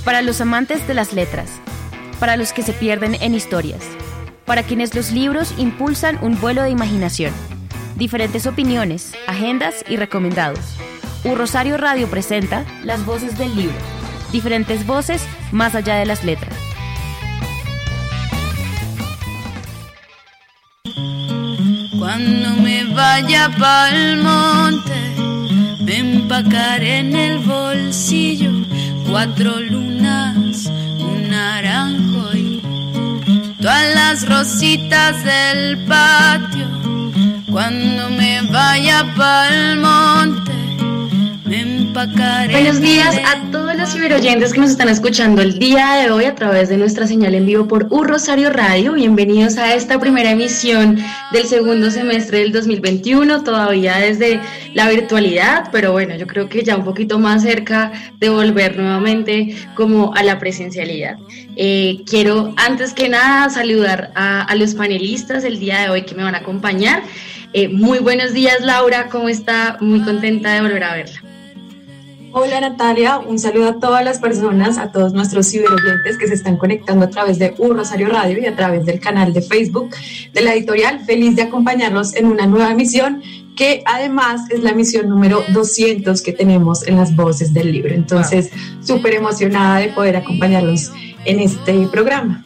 Para los amantes de las letras, para los que se pierden en historias, para quienes los libros impulsan un vuelo de imaginación, diferentes opiniones, agendas y recomendados. Rosario Radio presenta Las Voces del Libro, diferentes voces más allá de las letras. Cuando me vaya pa'l monte, me empacaré en el bolsillo 4 lunas, un naranjo y todas las rositas del patio. Cuando me vaya pa'l monte, me empacaré. Buenos días a todos los ciberoyentes que nos están escuchando el día de hoy a través de nuestra señal en vivo por Rosario Radio. Bienvenidos a esta primera emisión del segundo semestre del 2021, todavía desde la virtualidad, pero bueno, yo creo que ya un poquito más cerca de volver nuevamente como a la presencialidad. Quiero antes que nada saludar a los panelistas el día de hoy que me van a acompañar. Muy buenos días, Laura, ¿cómo está? Muy contenta de volver a verla. Hola Natalia, un saludo a todas las personas, a todos nuestros ciberoyentes que se están conectando a través de Rosario Radio y a través del canal de Facebook de la editorial. Feliz de acompañarlos en una nueva emisión que además es la emisión número 200 que tenemos en Las Voces del Libro. Entonces, súper emocionada de poder acompañarlos en este programa.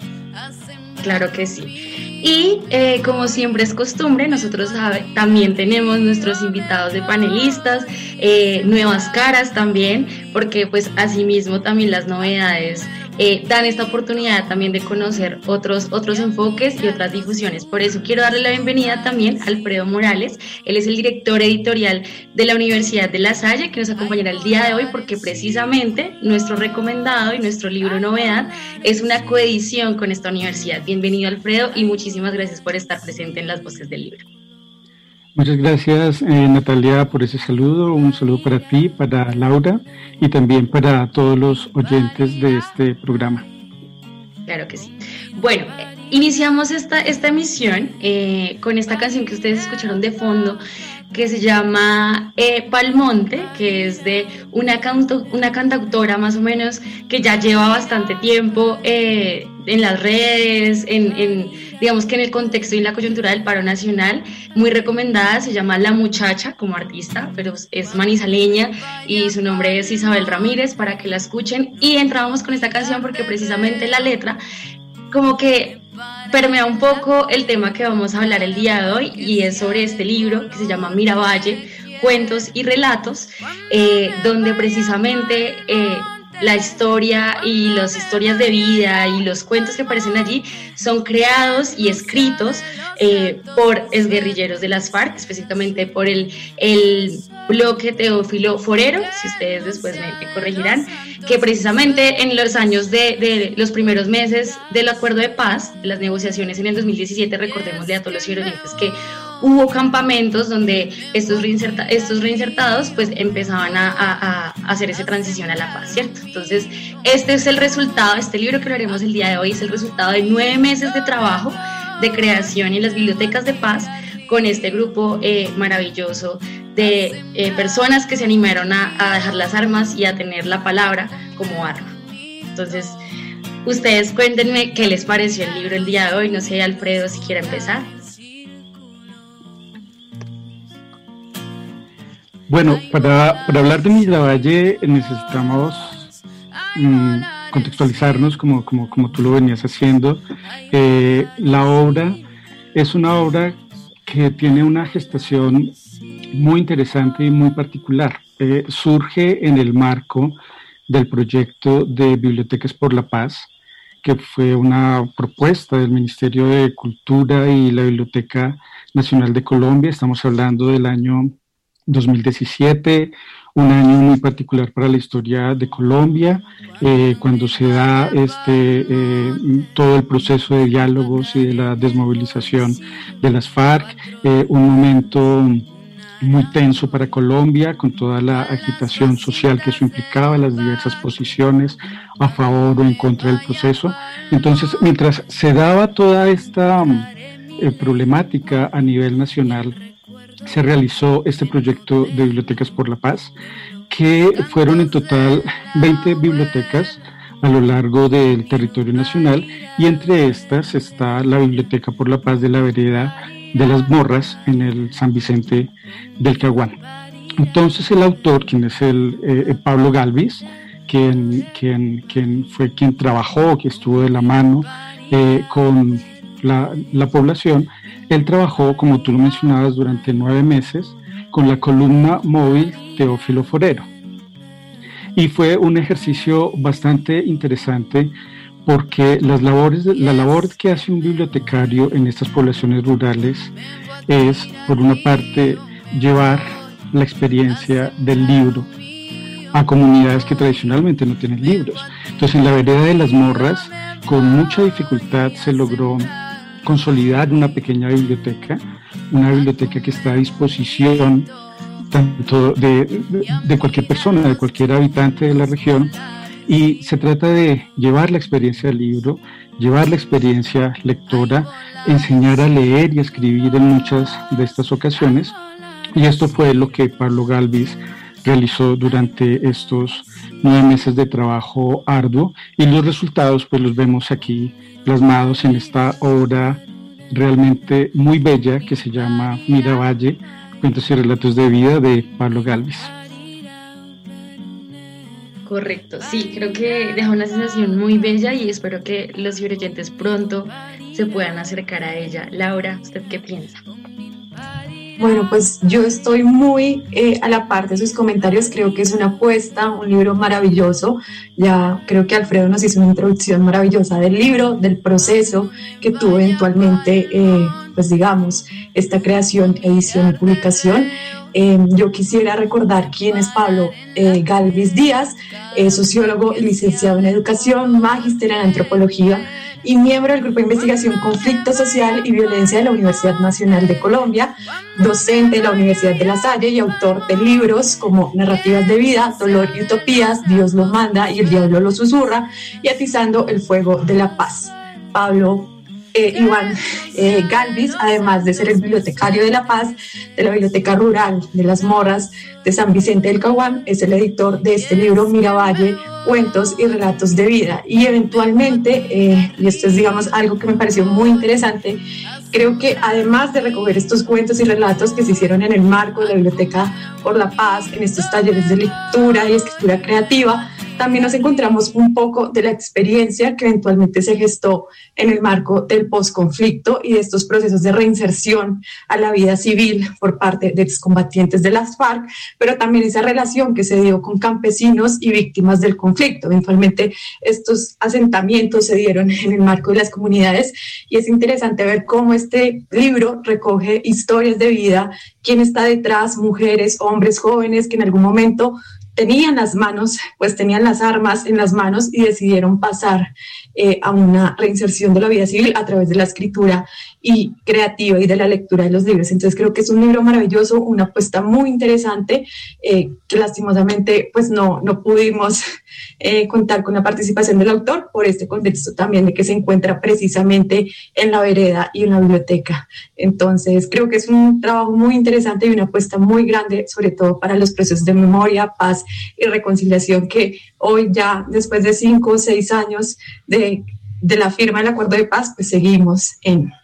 Claro que sí. Y como siempre es costumbre, nosotros también tenemos nuestros invitados de panelistas, nuevas caras también, porque pues asimismo también las novedades dan esta oportunidad también de conocer otros enfoques y otras difusiones. Por eso quiero darle la bienvenida también a Alfredo Morales. Él es el director editorial de la Universidad de La Salle, que nos acompañará el día de hoy porque precisamente nuestro recomendado y nuestro libro novedad es una coedición con esta universidad. Bienvenido, Alfredo, y muchísimas gracias por estar presente en Las Voces del Libro. Muchas gracias, Natalia, por ese saludo. Un saludo para ti, para Laura y también para todos los oyentes de este programa. Claro que sí. Bueno, iniciamos esta emisión con esta canción que ustedes escucharon de fondo, que se llama Pa'l Monte, que es de una cantautora más o menos que ya lleva bastante tiempo en las redes, digamos que en el contexto y en la coyuntura del paro nacional, muy recomendada. Se llama La Muchacha como artista, pero es manizaleña y su nombre es Isabel Ramírez, para que la escuchen. Y entrábamos con esta canción porque precisamente la letra como que permea un poco el tema que vamos a hablar el día de hoy, y es sobre este libro que se llama Miravalle, Cuentos y Relatos, donde precisamente la historia y las historias de vida y los cuentos que aparecen allí son creados y escritos por exguerrilleros de las FARC, específicamente por el bloque Teófilo Forero, si ustedes después me corregirán, que precisamente en los años de los primeros meses del acuerdo de paz, de las negociaciones en el 2017, recordémosle a todos los ciberoyentes que hubo campamentos donde estos reinsertados pues empezaban a hacer esa transición a la paz, ¿cierto? Entonces, este es el resultado, este libro que haremos el día de hoy es el resultado de 9 meses de trabajo de creación en las bibliotecas de paz con este grupo maravilloso de personas que se animaron a dejar las armas y a tener la palabra como arma. Entonces, ustedes cuéntenme qué les pareció el libro el día de hoy. No sé, Alfredo, si quiere empezar. Bueno, para hablar de Miravalle necesitamos contextualizarnos como tú lo venías haciendo. La obra es una obra que tiene una gestación muy interesante y muy particular. Surge en el marco del proyecto de Bibliotecas por la Paz, que fue una propuesta del Ministerio de Cultura y la Biblioteca Nacional de Colombia. Estamos hablando del año 2017, un año muy particular para la historia de Colombia, cuando se da todo el proceso de diálogos y de la desmovilización de las FARC, un momento muy tenso para Colombia, con toda la agitación social que eso implicaba, las diversas posiciones a favor o en contra del proceso. Entonces, mientras se daba toda esta problemática a nivel nacional, se realizó este proyecto de Bibliotecas por la Paz, que fueron en total 20 bibliotecas a lo largo del territorio nacional, y entre estas está la Biblioteca por la Paz de la Vereda de las Morras en el San Vicente del Caguán. Entonces el autor, quien es Pablo Gálvez, quien fue quien trabajó, que estuvo de la mano con la población, él trabajó, como tú lo mencionabas, durante 9 meses con la columna móvil Teófilo Forero. Y fue un ejercicio bastante interesante porque la labor que hace un bibliotecario en estas poblaciones rurales es, por una parte, llevar la experiencia del libro a comunidades que tradicionalmente no tienen libros. Entonces, en la vereda de las Morras, con mucha dificultad se logró consolidar una pequeña biblioteca, una biblioteca que está a disposición tanto de cualquier persona, de cualquier habitante de la región, y se trata de llevar la experiencia del libro, llevar la experiencia lectora, enseñar a leer y a escribir en muchas de estas ocasiones, y esto fue lo que Pablo Gálvez realizó durante estos 9 meses de trabajo arduo, y los resultados pues los vemos aquí plasmados en esta obra realmente muy bella que se llama Miravalle, Cuentos y Relatos de Vida, de Pablo Gálvez. Correcto, sí, creo que deja una sensación muy bella y espero que los ciberoyentes pronto se puedan acercar a ella. Laura, ¿usted qué piensa? Bueno, pues yo estoy muy a la par de sus comentarios. Creo que es una apuesta, un libro maravilloso. Ya creo que Alfredo nos hizo una introducción maravillosa del libro, del proceso que tuvo eventualmente, pues digamos, esta creación, edición y publicación. Yo quisiera recordar quién es Pablo Gálvez Díaz, sociólogo, licenciado en educación, magíster en antropología y miembro del Grupo de Investigación Conflicto Social y Violencia de la Universidad Nacional de Colombia, docente de la Universidad de La Salle y autor de libros como Narrativas de Vida, Dolor y Utopías, Dios lo manda y el diablo lo susurra, y Atizando el fuego de la paz. Pablo Iván Gálvez, además de ser el bibliotecario de La Paz, de la Biblioteca Rural de las Morras de San Vicente del Caguán, es el editor de este libro Miravalle, Cuentos y Relatos de Vida. Y eventualmente, y esto es, digamos, algo que me pareció muy interesante, creo que además de recoger estos cuentos y relatos que se hicieron en el marco de la Biblioteca por la Paz, en estos talleres de lectura y escritura creativa, también nos encontramos un poco de la experiencia que eventualmente se gestó en el marco del posconflicto y de estos procesos de reinserción a la vida civil por parte de excombatientes de las FARC, pero también esa relación que se dio con campesinos y víctimas del conflicto. Eventualmente estos asentamientos se dieron en el marco de las comunidades, y es interesante ver cómo este libro recoge historias de vida, quién está detrás, mujeres, hombres, jóvenes que en algún momento tenían las armas en las manos y decidieron pasar a una reinserción de la vida civil a través de la escritura y creativa y de la lectura de los libros. Entonces creo que es un libro maravilloso, una apuesta muy interesante, que lastimosamente pues no pudimos contar con la participación del autor por este contexto también de que se encuentra precisamente en la vereda y en la biblioteca. Entonces creo que es un trabajo muy interesante y una apuesta muy grande, sobre todo para los procesos de memoria, paz y reconciliación que hoy, ya después de 5 o 6 años de la firma del acuerdo de paz, pues seguimos en.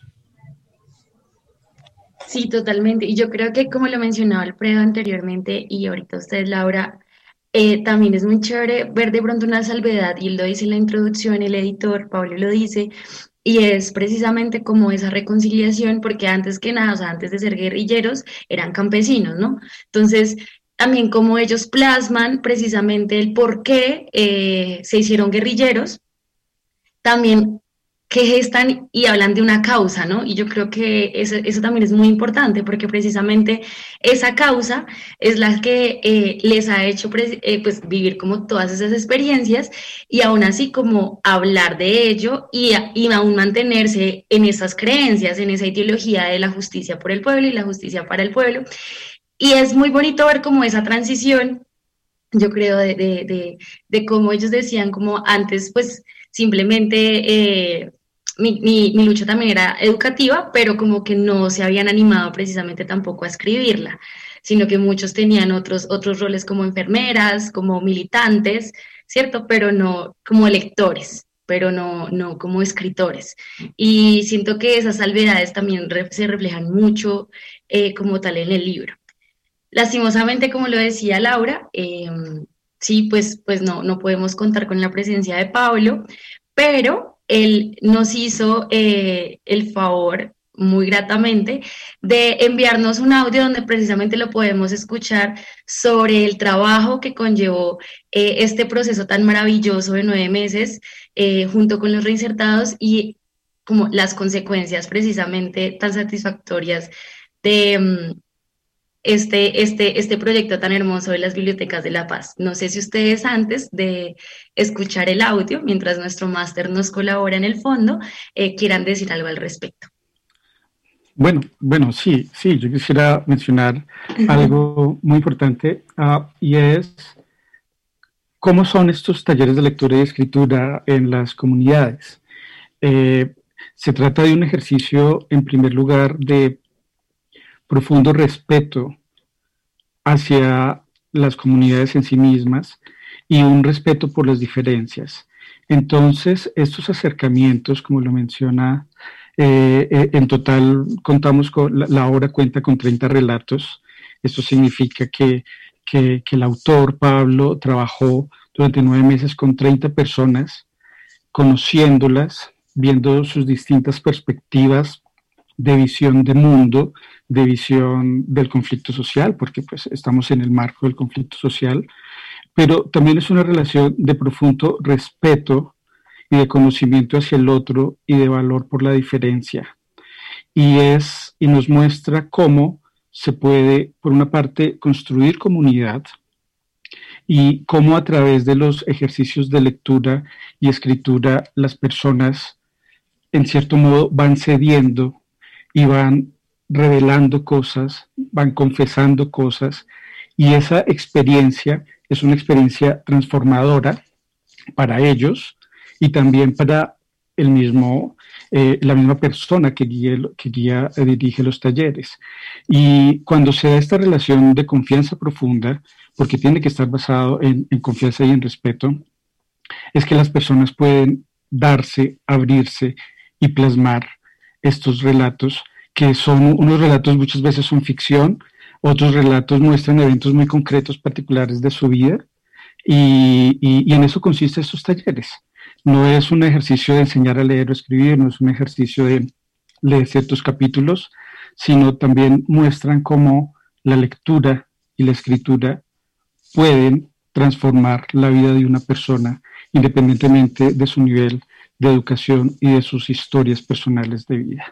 Sí, totalmente. Y yo creo que, como lo mencionaba Alfredo anteriormente y ahorita usted, Laura, también es muy chévere ver de pronto una salvedad, y él lo dice en la introducción, el editor, Pablo, lo dice, y es precisamente como esa reconciliación, porque antes que nada, o sea, antes de ser guerrilleros, eran campesinos, ¿no? Entonces, también como ellos plasman precisamente el por qué se hicieron guerrilleros, también que gestan y hablan de una causa, ¿no? Y yo creo que eso también es muy importante, porque precisamente esa causa es la que les ha hecho pues vivir como todas esas experiencias, y aún así como hablar de ello y aún mantenerse en esas creencias, en esa ideología de la justicia por el pueblo y la justicia para el pueblo. Y es muy bonito ver como esa transición, yo creo, de cómo ellos decían, como antes pues simplemente mi lucha también era educativa, pero como que no se habían animado precisamente tampoco a escribirla, sino que muchos tenían otros roles como enfermeras, como militantes, ¿cierto? Pero no como lectores, pero no como escritores. Y siento que esas salvedades también se reflejan mucho como tal en el libro. Lastimosamente, como lo decía Laura, sí, pues no podemos contar con la presencia de Pablo, pero él nos hizo el favor muy gratamente de enviarnos un audio donde precisamente lo podemos escuchar sobre el trabajo que conllevó este proceso tan maravilloso de 9 meses junto con los reinsertados y como las consecuencias precisamente tan satisfactorias de este proyecto tan hermoso de las bibliotecas de La Paz. No sé si ustedes antes de escuchar el audio, mientras nuestro máster nos colabora en el fondo, quieran decir algo al respecto. Bueno, sí, yo quisiera mencionar algo muy importante y es cómo son estos talleres de lectura y escritura en las comunidades. Se trata de un ejercicio, en primer lugar, de profundo respeto hacia las comunidades en sí mismas y un respeto por las diferencias. Entonces, estos acercamientos, como lo menciona, en total contamos con, la obra cuenta con 30 relatos. Esto significa que el autor, Pablo, trabajó durante 9 meses con 30 personas, conociéndolas, viendo sus distintas perspectivas de visión de mundo, de visión del conflicto social, porque pues estamos en el marco del conflicto social, pero también es una relación de profundo respeto y de conocimiento hacia el otro y de valor por la diferencia. Y nos muestra cómo se puede, por una parte, construir comunidad y cómo a través de los ejercicios de lectura y escritura las personas, en cierto modo, van cediendo y van revelando cosas, van confesando cosas, y esa experiencia es una experiencia transformadora para ellos y también para la misma persona que dirige los talleres. Y cuando se da esta relación de confianza profunda, porque tiene que estar basado en confianza y en respeto, es que las personas pueden darse, abrirse y plasmar estos relatos, que son unos relatos muchas veces son ficción, otros relatos muestran eventos muy concretos, particulares de su vida, y en eso consisten estos talleres. No es un ejercicio de enseñar a leer o escribir, no es un ejercicio de leer ciertos capítulos, sino también muestran cómo la lectura y la escritura pueden transformar la vida de una persona, independientemente de su nivel de educación y de sus historias personales de vida.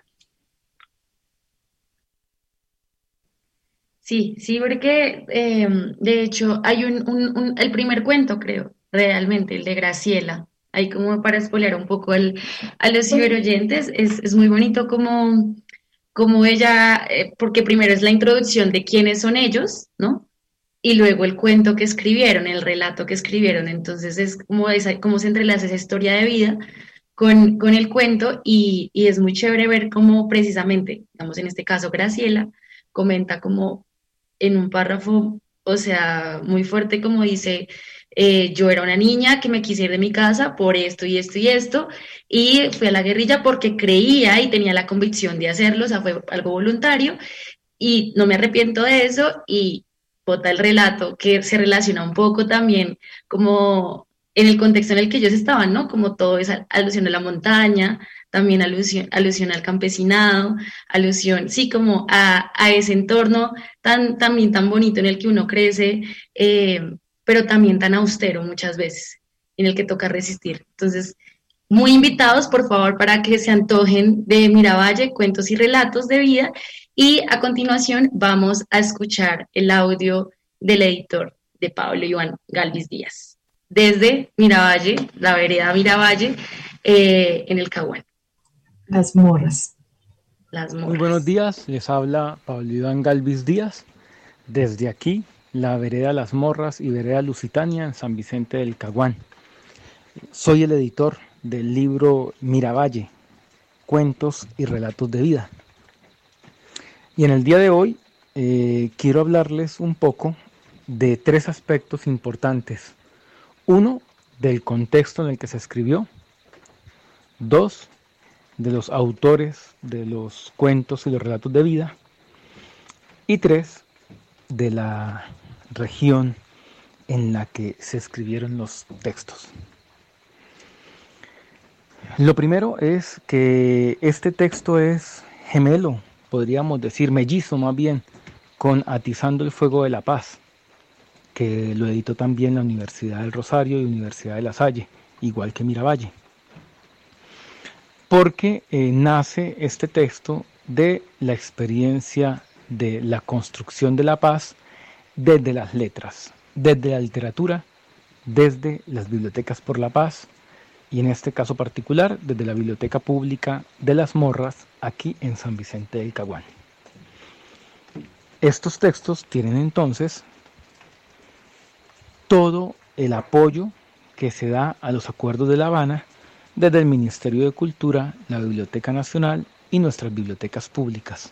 Sí, porque de hecho hay el primer cuento, creo, realmente, el de Graciela. Ahí como para spoilear un poco a los ciberoyentes, es muy bonito como ella, porque primero es la introducción de quiénes son ellos, ¿no? Y luego el cuento que escribieron, el relato que escribieron. Entonces es como se entrelaza esa historia de vida con el cuento y es muy chévere ver cómo precisamente, digamos en este caso Graciela, comenta como en un párrafo, o sea, muy fuerte, como dice, yo era una niña que me quise ir de mi casa por esto y esto y esto, y fui a la guerrilla porque creía y tenía la convicción de hacerlo, o sea, fue algo voluntario, y no me arrepiento de eso, y bota el relato que se relaciona un poco también como en el contexto en el que ellos estaban, ¿no? Como todo es alusión a la montaña, también alusión al campesinado, alusión, sí, como a ese entorno también tan bonito en el que uno crece, pero también tan austero muchas veces, en el que toca resistir. Entonces, muy invitados, por favor, para que se antojen de Miravalle, cuentos y relatos de vida, y a continuación vamos a escuchar el audio del editor de Pablo Iván Galvis Díaz, desde Miravalle, la vereda Miravalle, en el Caguán. Las morras. Muy buenos días, les habla Pablo Iván Galvis Díaz, desde aquí, la vereda Las Morras y vereda Lusitania en San Vicente del Caguán. Soy el editor del libro Miravalle, cuentos y relatos de vida. Y en el día de hoy quiero hablarles un poco de 3 aspectos importantes. Uno, del contexto en el que se escribió. 2, de los autores de los cuentos y los relatos de vida. Y 3, de la región en la que se escribieron los textos. Lo primero es que este texto es gemelo, podríamos decir mellizo más bien, con Atizando el Fuego de la Paz, que lo editó también la Universidad del Rosario y Universidad de La Salle, igual que Miravalle. Porque nace este texto de la experiencia de la construcción de la paz desde las letras, desde la literatura, desde las bibliotecas por la paz, y en este caso particular desde la Biblioteca Pública de Las Morras, aquí en San Vicente del Caguán. Estos textos tienen entonces todo el apoyo que se da a los acuerdos de La Habana desde el Ministerio de Cultura, la Biblioteca Nacional y nuestras bibliotecas públicas.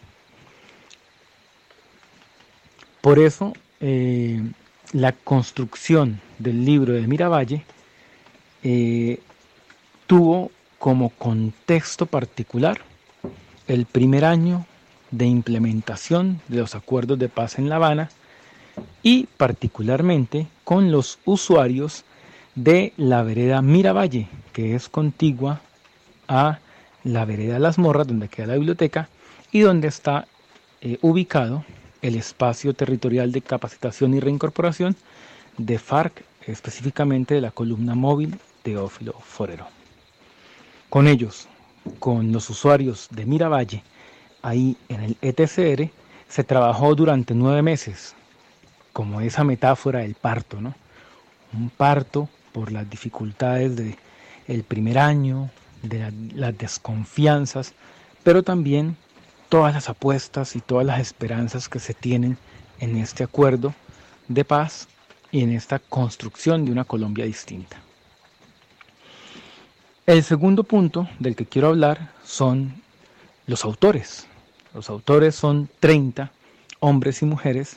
Por eso, la construcción del libro de Miravalle tuvo como contexto particular el primer año de implementación de los acuerdos de paz en La Habana y particularmente con los usuarios de la vereda Miravalle, que es contigua a la vereda Las Morras, donde queda la biblioteca y donde está ubicado el espacio territorial de capacitación y reincorporación de FARC, específicamente de la columna móvil Teófilo Forero. Con ellos, con los usuarios de Miravalle, ahí en el ETCR, se trabajó durante 9 meses, como esa metáfora del parto, ¿no? Un parto por las dificultades del primer año, de las desconfianzas, pero también todas las apuestas y todas las esperanzas que se tienen en este acuerdo de paz y en esta construcción de una Colombia distinta. El segundo punto del que quiero hablar son los autores. Los autores son 30 hombres y mujeres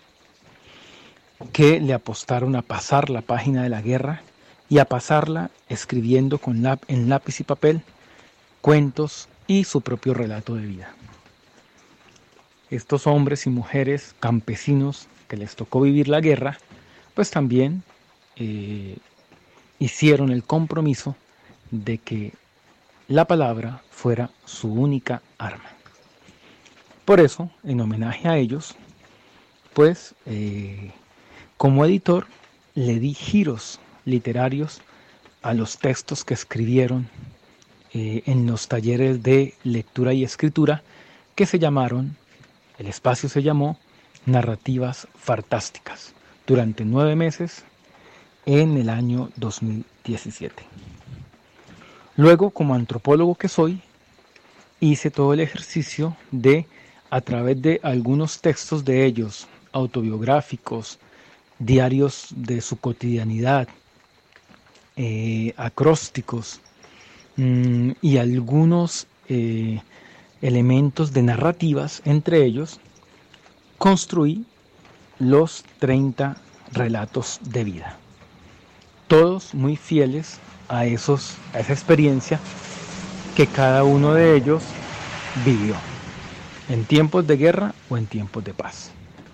que le apostaron a pasar la página de la guerra y a pasarla escribiendo en lápiz y papel cuentos y su propio relato de vida. Estos hombres y mujeres campesinos que les tocó vivir la guerra, pues también hicieron el compromiso de que la palabra fuera su única arma. Por eso, en homenaje a ellos, pues como editor le di giros literarios a los textos que escribieron en los talleres de lectura y escritura que el espacio se llamó Narrativas Fantásticas, durante 9 meses en el año 2017. Luego, como antropólogo que soy, hice todo el ejercicio de, a través de algunos textos de ellos, autobiográficos, diarios de su cotidianidad, acrósticos y algunos elementos de narrativas, entre ellos, construí los 30 relatos de vida. Todos muy fieles a esa experiencia que cada uno de ellos vivió, en tiempos de guerra o en tiempos de paz.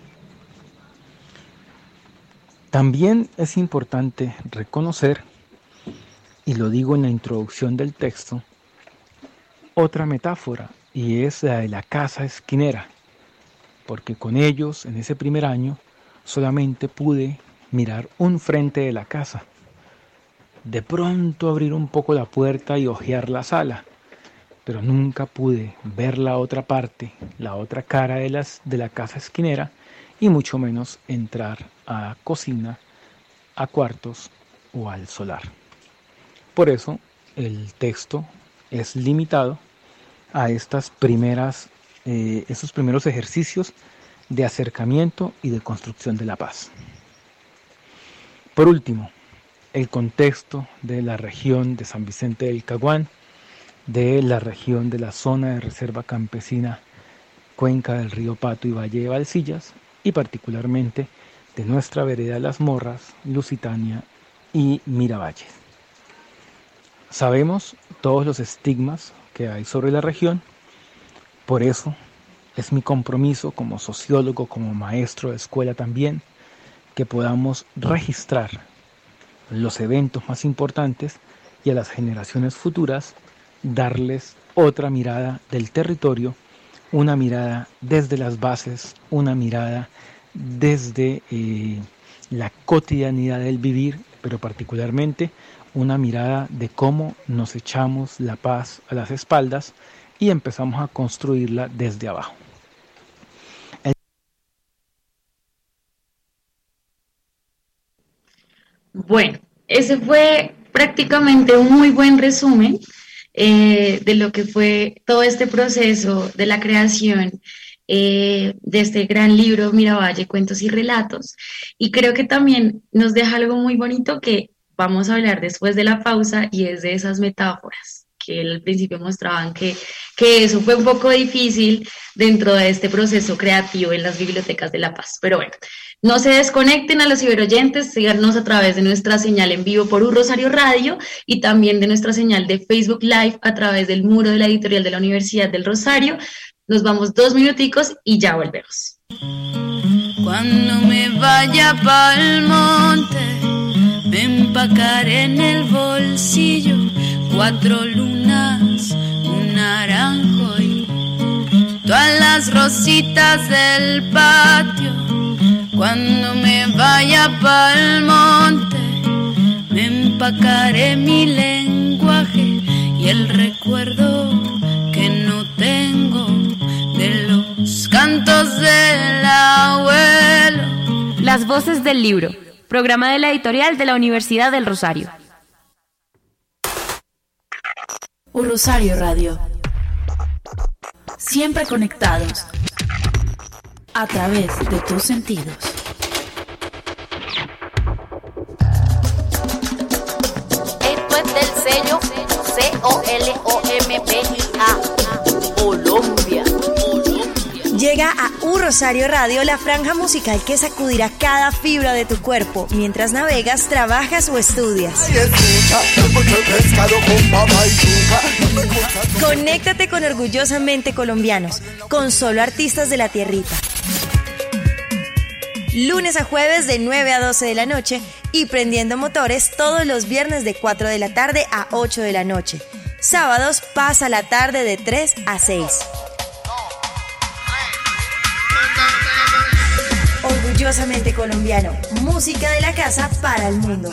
También es importante reconocer, y lo digo en la introducción del texto, otra metáfora, y es la de la casa esquinera, porque con ellos, en ese primer año, solamente pude mirar un frente de la casa. De pronto abrir un poco la puerta y hojear la sala, pero nunca pude ver la otra parte, la otra cara de la casa esquinera, y mucho menos entrar a cocina, a cuartos o al solar. Por eso el texto es limitado a estos primeros ejercicios de acercamiento y de construcción de la paz. Por último, el contexto de la región de San Vicente del Caguán, de la región de la zona de reserva campesina, cuenca del río Pato y Valle de Valsillas, y particularmente de nuestra vereda Las Morras, Lusitania y Miravalles. Sabemos todos los estigmas que hay sobre la región, por eso es mi compromiso como sociólogo, como maestro de escuela también, que podamos registrar los eventos más importantes y a las generaciones futuras darles otra mirada del territorio, una mirada desde las bases, una mirada desde la cotidianidad del vivir, pero particularmente una mirada de cómo nos echamos la paz a las espaldas y empezamos a construirla desde abajo. Bueno, ese fue prácticamente un muy buen resumen de lo que fue todo este proceso de la creación de este gran libro Miravalle, Cuentos y Relatos. Y creo que también nos deja algo muy bonito que vamos a hablar después de la pausa, y es de esas metáforas que al principio mostraban que eso fue un poco difícil dentro de este proceso creativo en las bibliotecas de La Paz. Pero bueno, no se desconecten a los ciberoyentes, síganos a través de nuestra señal en vivo por Rosario Radio y también de nuestra señal de Facebook Live a través del muro de la editorial de la Universidad del Rosario. Nos vamos 2 minuticos y ya volvemos. Cuando me vaya pa'l monte, me empacaré en el bolsillo 4 lunas, un naranjo y todas las rositas del patio. Cuando me vaya pa'l monte, me empacaré mi lenguaje y el recuerdo que no tengo de los cantos del abuelo. Las voces del libro, programa de la editorial de la Universidad del Rosario. Rosario Radio. Siempre conectados a través de tus sentidos. Esto es del sello COLOMBIA, Colombia. Llega a Rosario Radio la franja musical que sacudirá cada fibra de tu cuerpo mientras navegas, trabajas o estudias. Conéctate con Orgullosamente Colombianos, con solo artistas de la tierrita. Lunes a jueves de 9 a 12 de la noche y prendiendo motores todos los viernes de 4 de la tarde a 8 de la noche. Sábados pasa la tarde de 3 a 6. Orgullosamente Colombiano, música de la casa para el mundo.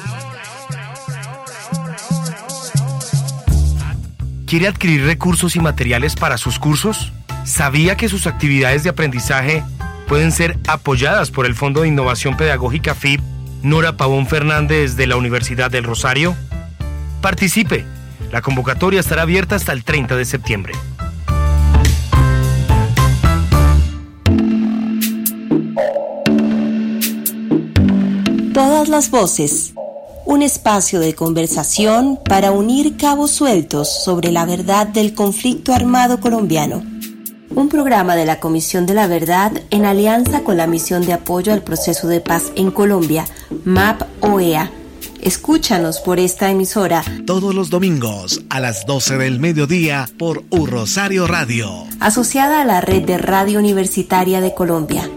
¿Quiere adquirir recursos y materiales para sus cursos? ¿Sabía que sus actividades de aprendizaje pueden ser apoyadas por el Fondo de Innovación Pedagógica FIP Nora Pavón Fernández de la Universidad del Rosario? Participe. La convocatoria estará abierta hasta el 30 de septiembre. Todas las voces, un espacio de conversación para unir cabos sueltos sobre la verdad del conflicto armado colombiano. Un programa de la Comisión de la Verdad en alianza con la Misión de Apoyo al Proceso de Paz en Colombia, MAP-OEA. Escúchanos por esta emisora todos los domingos a las 12 del mediodía por Rosario Radio, asociada a la Red de Radio Universitaria de Colombia.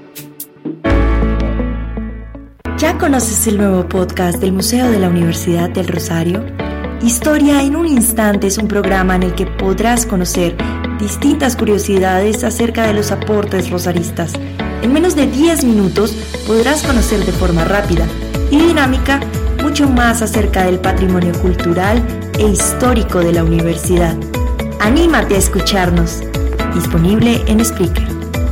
¿Ya conoces el nuevo podcast del Museo de la Universidad del Rosario? Historia en un instante es un programa en el que podrás conocer distintas curiosidades acerca de los aportes rosaristas. En menos de 10 minutos podrás conocer de forma rápida y dinámica mucho más acerca del patrimonio cultural e histórico de la universidad. Anímate a escucharnos. Disponible en Spreaker.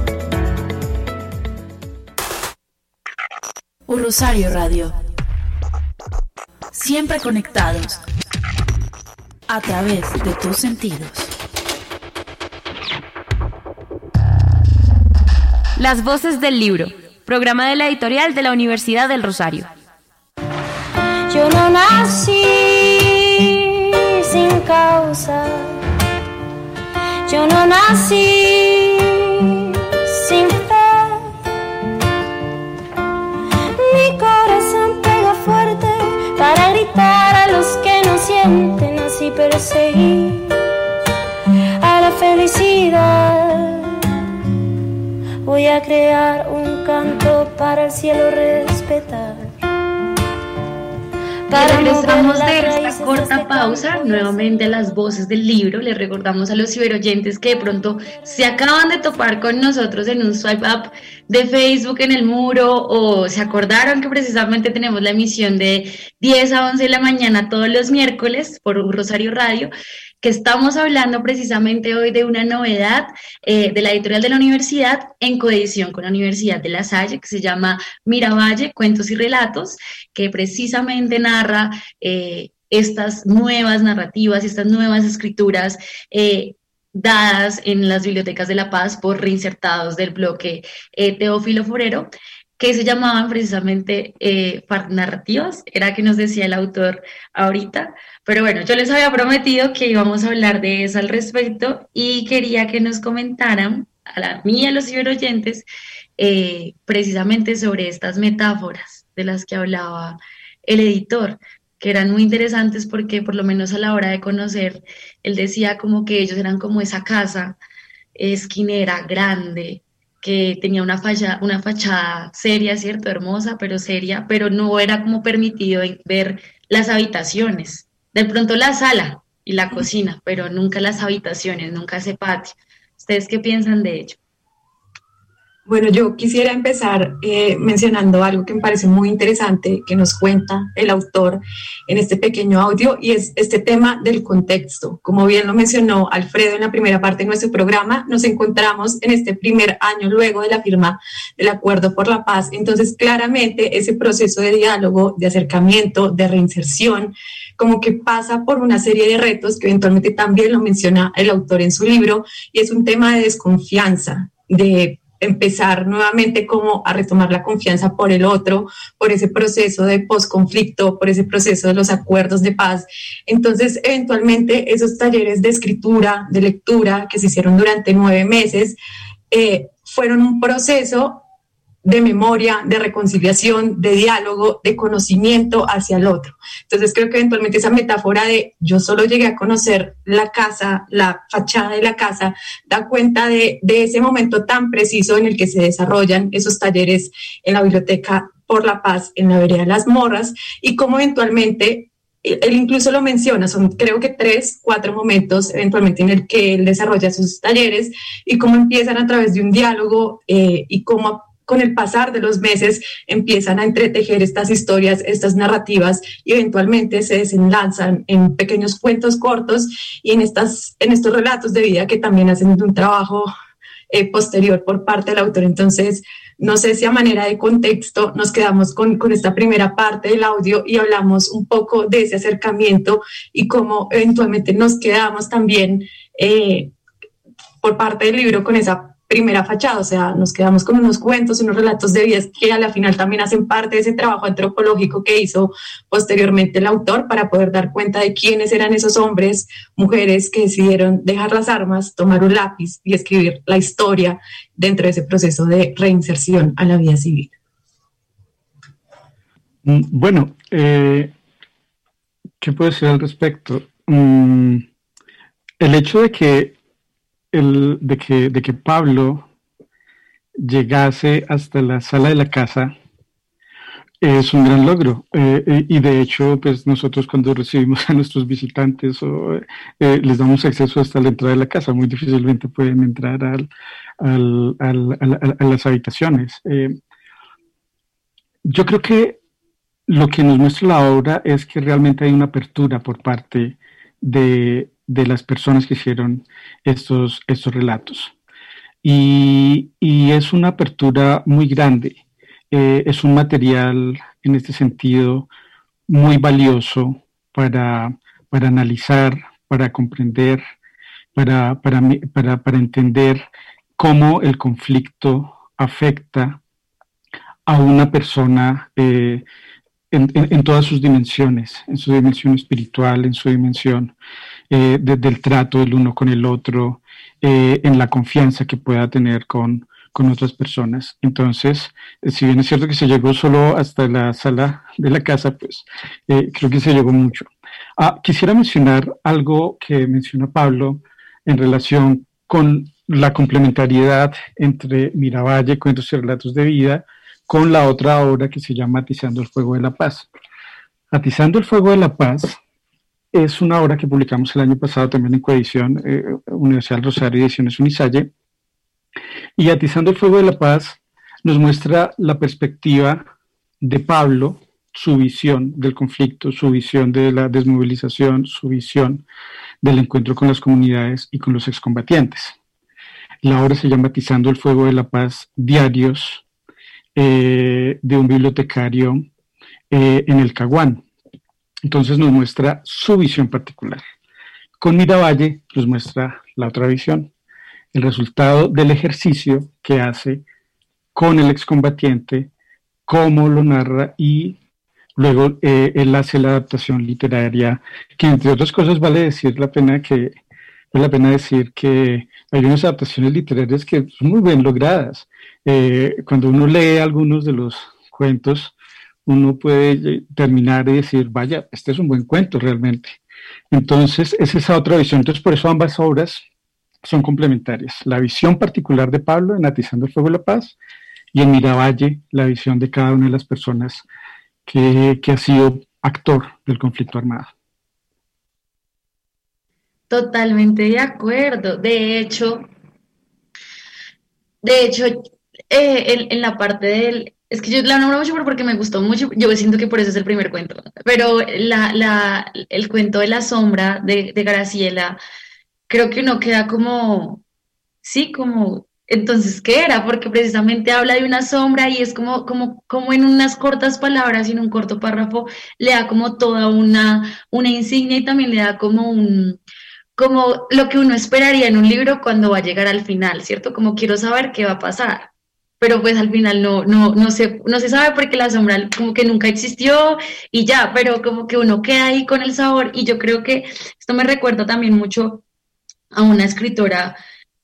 Rosario Radio. Siempre conectados a través de tus sentidos. Las voces del libro, programa de la editorial de la Universidad del Rosario. Yo no nací sin causa, yo no nací sin fe. Mi corazón pega fuerte voy a crear un canto para el cielo respetar. Regresamos de esta corta pausa, nuevamente las voces del libro. Les recordamos a los ciberoyentes que de pronto se acaban de topar con nosotros en un swipe up de Facebook en el muro, o se acordaron que precisamente tenemos la emisión de 10 a 11 de la mañana todos los miércoles por Rosario Radio, que estamos hablando precisamente hoy de una novedad de la editorial de la universidad en coedición con la Universidad de La Salle, que se llama Miravalle, Cuentos y Relatos, que precisamente narra estas nuevas narrativas, estas nuevas escrituras dadas en las bibliotecas de La Paz por reinsertados del bloque Teófilo Forero, que se llamaban precisamente narrativas, era que nos decía el autor ahorita. Pero bueno, yo les había prometido que íbamos a hablar de eso al respecto y quería que nos comentaran, mí y a los ciberoyentes, precisamente sobre estas metáforas de las que hablaba el editor, que eran muy interesantes porque por lo menos a la hora de conocer, él decía como que ellos eran como esa casa esquinera grande, que tenía una fachada seria, ¿cierto? Hermosa, pero seria, pero no era como permitido ver las habitaciones. De pronto la sala y la cocina, pero nunca las habitaciones, nunca ese patio. ¿Ustedes qué piensan de ello? Bueno, yo quisiera empezar mencionando algo que me parece muy interesante que nos cuenta el autor en este pequeño audio, y es este tema del contexto. Como bien lo mencionó Alfredo en la primera parte de nuestro programa, nos encontramos en este primer año luego de la firma del Acuerdo por la Paz. Entonces, claramente ese proceso de diálogo, de acercamiento, de reinserción, como que pasa por una serie de retos que eventualmente también lo menciona el autor en su libro, y es un tema de desconfianza, de empezar nuevamente como a retomar la confianza por el otro, por ese proceso de posconflicto, por ese proceso de los acuerdos de paz. Entonces, eventualmente, esos talleres de escritura, de lectura, que se hicieron durante 9 meses, fueron un proceso de memoria, de reconciliación, de diálogo, de conocimiento hacia el otro. Entonces creo que eventualmente esa metáfora de yo solo llegué a conocer la casa, la fachada de la casa, da cuenta de ese momento tan preciso en el que se desarrollan esos talleres en la Biblioteca por la Paz, en la Vereda de las Morras, y cómo eventualmente él incluso lo menciona, son creo que 3, 4 momentos eventualmente en el que él desarrolla sus talleres, y cómo empiezan a través de un diálogo y cómo con el pasar de los meses empiezan a entretejer estas historias, estas narrativas, y eventualmente se desenlazan en pequeños cuentos cortos y en estos relatos de vida que también hacen un trabajo posterior por parte del autor. Entonces, no sé si a manera de contexto nos quedamos con esta primera parte del audio y hablamos un poco de ese acercamiento y cómo eventualmente nos quedamos también por parte del libro con esa primera fachada, o sea, nos quedamos con unos cuentos, unos relatos de vidas que a la final también hacen parte de ese trabajo antropológico que hizo posteriormente el autor para poder dar cuenta de quiénes eran esos hombres, mujeres que decidieron dejar las armas, tomar un lápiz y escribir la historia dentro de ese proceso de reinserción a la vida civil. Bueno, ¿qué puedo decir al respecto? El hecho de que Pablo llegase hasta la sala de la casa es un gran logro, y de hecho pues nosotros cuando recibimos a nuestros visitantes les damos acceso hasta la entrada de la casa, muy difícilmente pueden entrar a las habitaciones. Yo creo que lo que nos muestra la obra es que realmente hay una apertura por parte de las personas que hicieron estos relatos. Y es una apertura muy grande. Es un material, en este sentido, muy valioso para analizar, para comprender, para entender cómo el conflicto afecta a una persona en todas sus dimensiones, en su dimensión espiritual, en su dimensión del trato del uno con el otro, en la confianza que pueda tener con otras personas. Entonces, si bien es cierto que se llegó solo hasta la sala de la casa, pues creo que se llegó mucho. Quisiera mencionar algo que menciona Pablo en relación con la complementariedad entre Miravalle, Cuentos y Relatos de Vida, con la otra obra que se llama Atizando el Fuego de la Paz. Atizando el Fuego de la Paz es una obra que publicamos el año pasado también en coedición, Universidad del Rosario y Ediciones Unisalle, y Atizando el Fuego de la Paz nos muestra la perspectiva de Pablo, su visión del conflicto, su visión de la desmovilización, su visión del encuentro con las comunidades y con los excombatientes. La obra se llama Atizando el Fuego de la Paz, diarios de un bibliotecario en el Caguán. Entonces nos muestra su visión particular. Con Miravalle nos muestra la otra visión, el resultado del ejercicio que hace con el excombatiente, cómo lo narra y luego él hace la adaptación literaria, que entre otras cosas vale la pena decir que hay unas adaptaciones literarias que son muy bien logradas. Cuando uno lee algunos de los cuentos, uno puede terminar y decir, vaya, este es un buen cuento realmente. Entonces, es esa otra visión. Entonces, por eso ambas obras son complementarias. La visión particular de Pablo en Atizando el Fuego de la Paz y en Miravalle, la visión de cada una de las personas que ha sido actor del conflicto armado. Totalmente de acuerdo. De hecho, en la parte del... Es que yo la nombro mucho porque me gustó mucho, yo siento que por eso es el primer cuento, pero el cuento de la sombra de Graciela, creo que uno queda como, sí, como, entonces, ¿qué era? Porque precisamente habla de una sombra y es como en unas cortas palabras y en un corto párrafo le da como toda una insignia y también le da como lo que uno esperaría en un libro cuando va a llegar al final, ¿cierto? Como quiero saber qué va a pasar. Pero pues al final no se sabe porque la sombra como que nunca existió y ya, pero como que uno queda ahí con el sabor y yo creo que esto me recuerda también mucho a una escritora,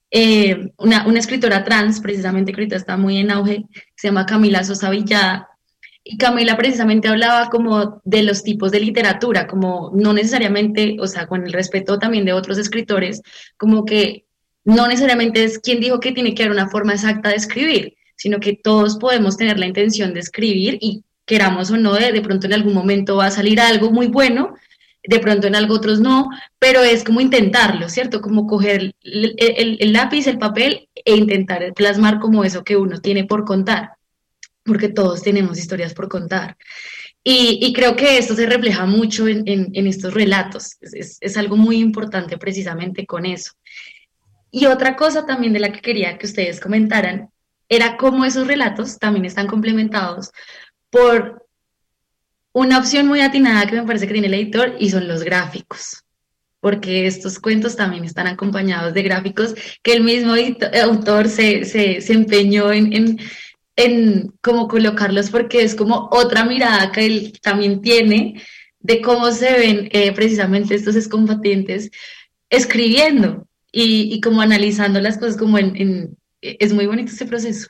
una escritora trans, precisamente que ahorita está muy en auge, se llama Camila Sosa Villada, y Camila precisamente hablaba como de los tipos de literatura, como no necesariamente, o sea, con el respeto también de otros escritores, como que no necesariamente es quien dijo que tiene que haber una forma exacta de escribir, sino que todos podemos tener la intención de escribir y queramos o no, de pronto en algún momento va a salir algo muy bueno, de pronto en algo otros no, pero es como intentarlo, ¿cierto? Como coger el lápiz, el papel e intentar plasmar como eso que uno tiene por contar, porque todos tenemos historias por contar. Y creo que esto se refleja mucho en estos relatos, es algo muy importante precisamente con eso. Y otra cosa también de la que quería que ustedes comentaran, era cómo esos relatos también están complementados por una opción muy atinada que me parece que tiene el editor y son los gráficos, porque estos cuentos también están acompañados de gráficos que el mismo autor se empeñó en cómo colocarlos, porque es como otra mirada que él también tiene de cómo se ven precisamente estos excombatientes escribiendo y como analizando las cosas como es muy bonito ese proceso.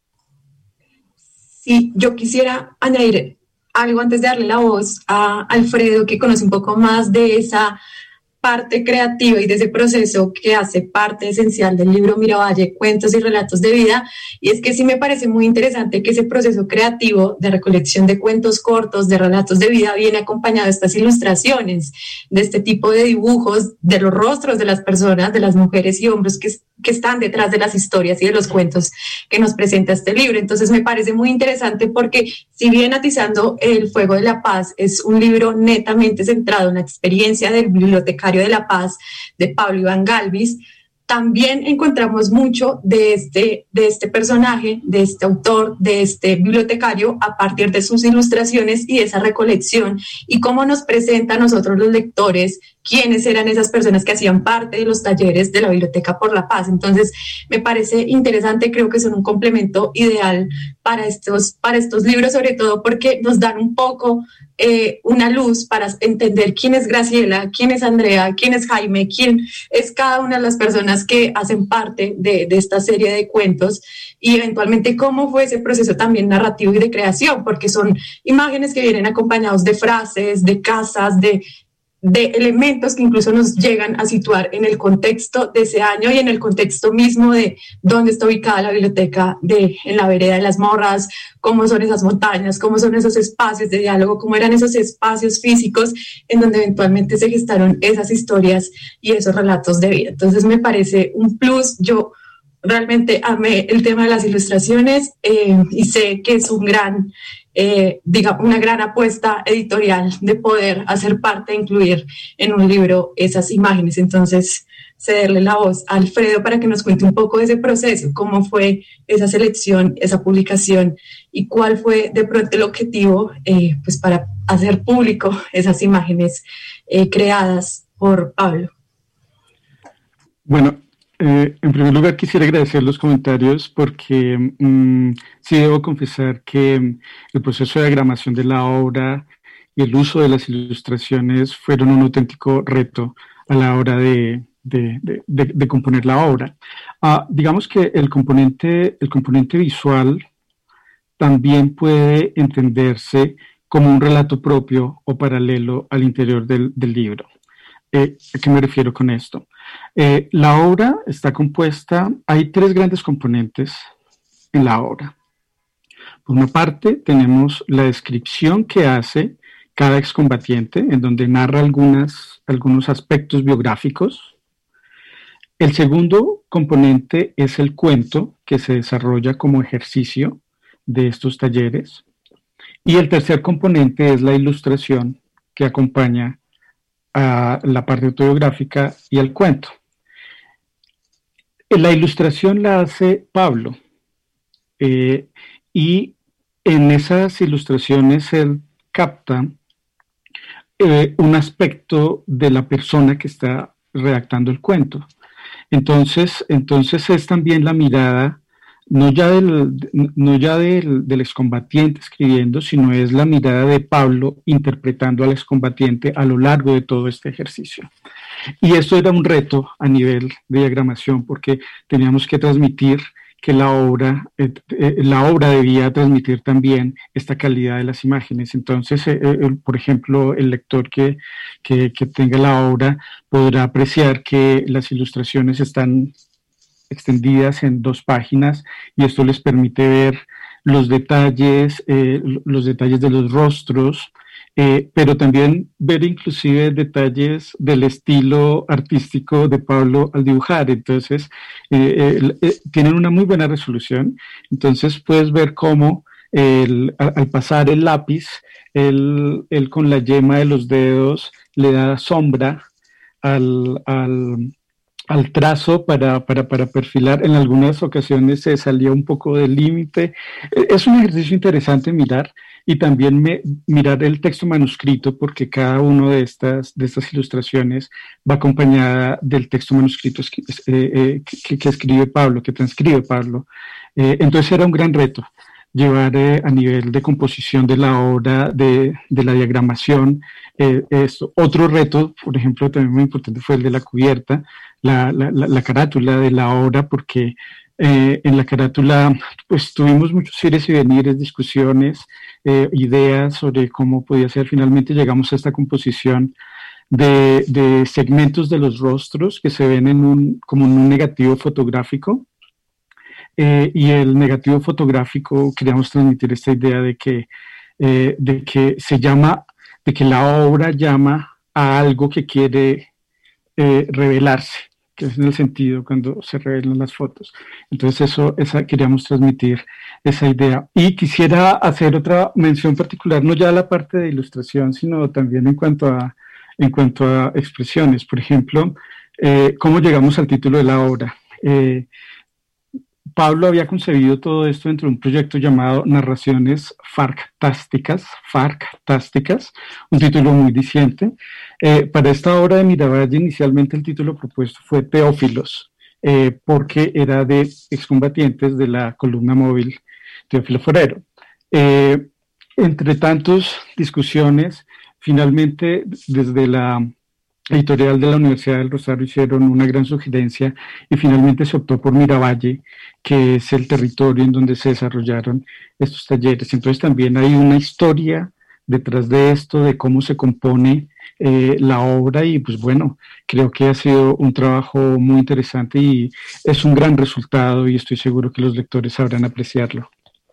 Sí, yo quisiera añadir algo antes de darle la voz a Alfredo, que conoce un poco más de esa parte creativa y de ese proceso que hace parte esencial del libro Miravalle, Cuentos y Relatos de Vida, y es que sí me parece muy interesante que ese proceso creativo de recolección de cuentos cortos, de relatos de vida, viene acompañado de estas ilustraciones, de este tipo de dibujos, de los rostros de las personas, de las mujeres y hombres que están detrás de las historias y de los cuentos que nos presenta este libro. Entonces me parece muy interesante porque si bien Atizando el Fuego de la Paz es un libro netamente centrado en la experiencia del bibliotecario de la Paz de Pablo Iván Gálviz, también encontramos mucho de este personaje, de este autor, de este bibliotecario a partir de sus ilustraciones y esa recolección y cómo nos presenta a nosotros los lectores quiénes eran esas personas que hacían parte de los talleres de la Biblioteca por la Paz. Entonces me parece interesante, creo que son un complemento ideal para estos libros, sobre todo porque nos dan un poco una luz para entender quién es Graciela, quién es Andrea, quién es Jaime, quién es cada una de las personas que hacen parte de esta serie de cuentos y eventualmente cómo fue ese proceso también narrativo y de creación, porque son imágenes que vienen acompañados de frases, de casas, de de elementos que incluso nos llegan a situar en el contexto de ese año y en el contexto mismo de dónde está ubicada la biblioteca en la vereda de las Morras, cómo son esas montañas, cómo son esos espacios de diálogo, cómo eran esos espacios físicos en donde eventualmente se gestaron esas historias y esos relatos de vida. Entonces me parece un plus. Yo realmente amé el tema de las ilustraciones y sé que es una gran apuesta editorial de poder hacer parte, incluir en un libro esas imágenes. Entonces, cederle la voz a Alfredo para que nos cuente un poco de ese proceso, cómo fue esa selección, esa publicación y cuál fue de pronto el objetivo pues para hacer público esas imágenes creadas por Pablo. Bueno, en primer lugar quisiera agradecer los comentarios porque sí debo confesar que el proceso de diagramación de la obra y el uso de las ilustraciones fueron un auténtico reto a la hora de componer la obra. Digamos que el componente visual también puede entenderse como un relato propio o paralelo al interior del libro. ¿A qué me refiero con esto? La obra está compuesta, hay 3 grandes componentes en la obra. Por una parte, tenemos la descripción que hace cada excombatiente, en donde narra algunos aspectos biográficos. El segundo componente es el cuento, que se desarrolla como ejercicio de estos talleres. Y el tercer componente es la ilustración que acompaña a la parte autobiográfica y al cuento. La ilustración la hace Pablo y en esas ilustraciones él capta un aspecto de la persona que está redactando el cuento. Entonces es también la mirada no ya del excombatiente escribiendo, sino es la mirada de Pablo interpretando al excombatiente a lo largo de todo este ejercicio. Y esto era un reto a nivel de diagramación, porque teníamos que transmitir que la obra debía transmitir también esta calidad de las imágenes. Entonces, por ejemplo, el lector que tenga la obra podrá apreciar que las ilustraciones están extendidas en 2 páginas y esto les permite ver los detalles de los rostros, pero también ver inclusive detalles del estilo artístico de Pablo al dibujar. Entonces, tienen una muy buena resolución. Entonces, puedes ver cómo al pasar el lápiz, él con la yema de los dedos le da sombra al trazo para perfilar. En algunas ocasiones se salía un poco del límite. Es un ejercicio interesante mirar y también mirar el texto manuscrito, porque cada una de estas ilustraciones va acompañada del texto manuscrito que escribe Pablo, que transcribe Pablo. Entonces era un gran reto llevar a nivel de composición de la obra, de la diagramación. Otro reto, por ejemplo, también muy importante fue el de la cubierta, la carátula de la obra, porque en la carátula pues tuvimos muchos ires y venires, discusiones, ideas sobre cómo podía ser. Finalmente llegamos a esta composición de segmentos de los rostros que se ven como en un negativo fotográfico. Y el negativo fotográfico queríamos transmitir esta idea de que la obra llama a algo que quiere revelarse, que es en el sentido cuando se revelan las fotos. Entonces queríamos transmitir esa idea. Y quisiera hacer otra mención particular, no ya a la parte de ilustración, sino también en cuanto a expresiones. Por ejemplo, cómo llegamos al título de la obra. Pablo había concebido todo esto dentro de un proyecto llamado Narraciones Farctásticas, un título muy diciente. Para esta obra de Miravalle, inicialmente el título propuesto fue Teófilos, porque era de excombatientes de la columna móvil Teófilo Forero. Entre tantas discusiones, finalmente desde la editorial de la Universidad del Rosario hicieron una gran sugerencia y finalmente se optó por Miravalle, que es el territorio en donde se desarrollaron estos talleres. Entonces también hay una historia detrás de esto, de cómo se compone la obra, y pues bueno, creo que ha sido un trabajo muy interesante y es un gran resultado y estoy seguro que los lectores sabrán apreciarlo.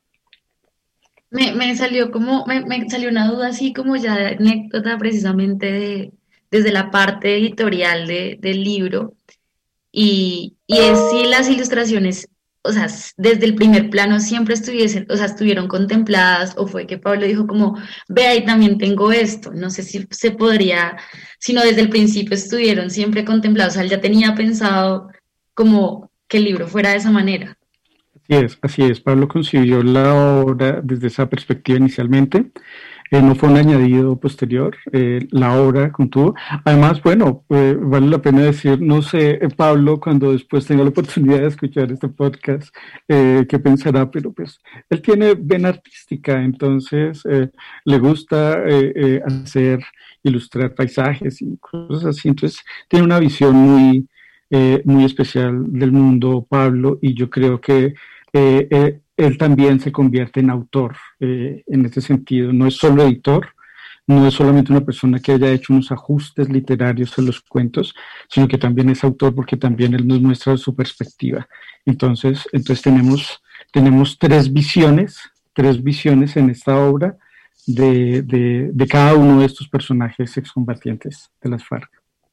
Me salió me salió una duda así como ya de anécdota precisamente desde la parte editorial del libro y es si las ilustraciones, o sea, desde el primer plano siempre estuvieron contempladas o fue que Pablo dijo como, ve ahí también tengo esto, no sé si se podría, sino desde el principio estuvieron siempre contemplados, o sea, él ya tenía pensado como que el libro fuera de esa manera. Así es. Pablo concibió la obra desde esa perspectiva inicialmente. No fue un añadido posterior, la obra contuvo. Además, bueno, vale la pena decir, no sé, Pablo, cuando después tenga la oportunidad de escuchar este podcast, qué pensará, pero pues él tiene vena artística, entonces le gusta ilustrar paisajes y cosas así, entonces tiene una visión muy especial del mundo, Pablo, y yo creo que él también se convierte en autor en este sentido, no es solo editor, no es solamente una persona que haya hecho unos ajustes literarios a los cuentos, sino que también es autor porque también él nos muestra su perspectiva. Entonces tenemos tres visiones en esta obra de cada uno de estos personajes excombatientes de las FARC.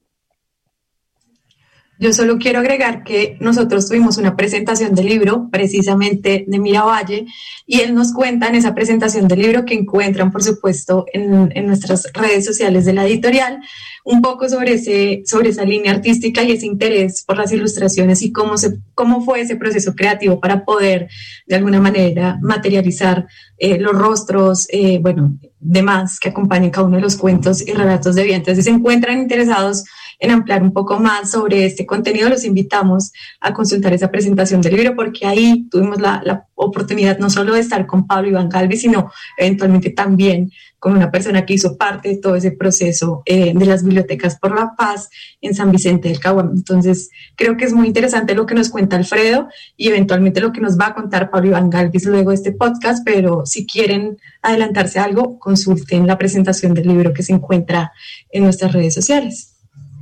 Yo solo quiero agregar que nosotros tuvimos una presentación del libro, precisamente de Miravalle, y él nos cuenta en esa presentación del libro, que encuentran, por supuesto, en nuestras redes sociales de la editorial, un poco sobre esa línea artística y ese interés por las ilustraciones y cómo fue ese proceso creativo para poder, de alguna manera, materializar los rostros, demás que acompañan cada uno de los cuentos y relatos de vida. Entonces, si se encuentran interesados en ampliar un poco más sobre este contenido, los invitamos a consultar esa presentación del libro, porque ahí tuvimos la oportunidad no solo de estar con Pablo Iván Galvis, sino eventualmente también con una persona que hizo parte de todo ese proceso de las bibliotecas por la paz en San Vicente del Caguán. Entonces, creo que es muy interesante lo que nos cuenta Alfredo y eventualmente lo que nos va a contar Pablo Iván Galvis luego de este podcast, pero si quieren adelantarse a algo, consulten la presentación del libro que se encuentra en nuestras redes sociales.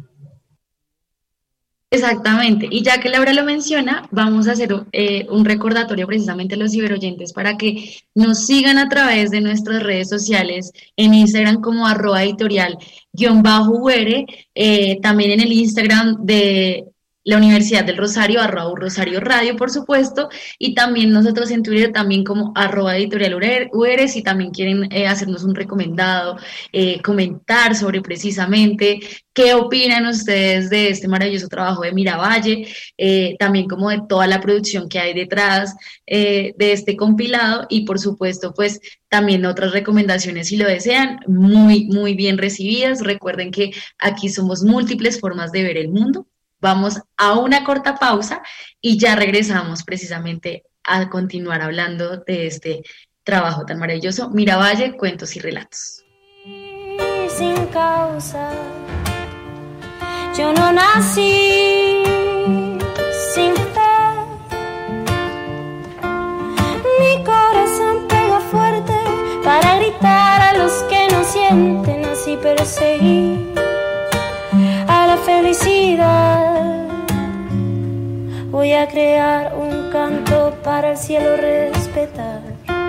Exactamente, y ya que Laura lo menciona, vamos a hacer un recordatorio precisamente a los ciberoyentes para que nos sigan a través de nuestras redes sociales, en Instagram como @editorial_UR, también en el Instagram de la Universidad del Rosario, @Rosario Radio, por supuesto, y también nosotros en Twitter también como @editorial_UR, si también quieren hacernos un recomendado, comentar sobre precisamente qué opinan ustedes de este maravilloso trabajo de Miravalle, también como de toda la producción que hay detrás de este compilado, y por supuesto pues también otras recomendaciones si lo desean, muy, muy bien recibidas. Recuerden que aquí somos múltiples formas de ver el mundo. Vamos a una corta pausa y ya regresamos precisamente a continuar hablando de este trabajo tan maravilloso, Miravalle, Cuentos y Relatos. Sin causa, yo no nací sin fe. Mi corazón pega fuerte para gritar a los que no sienten, así perseguí a la felicidad. Voy a crear un canto para el cielo respetar,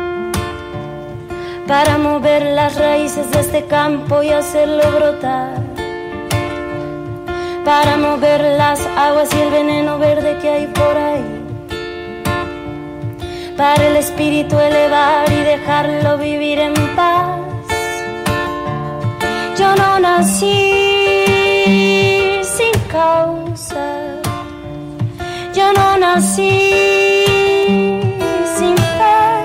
para mover las raíces de este campo y hacerlo brotar, para mover las aguas y el veneno verde que hay por ahí, para el espíritu elevar y dejarlo vivir en paz. Yo no nací sin causa, yo no nací sin fe.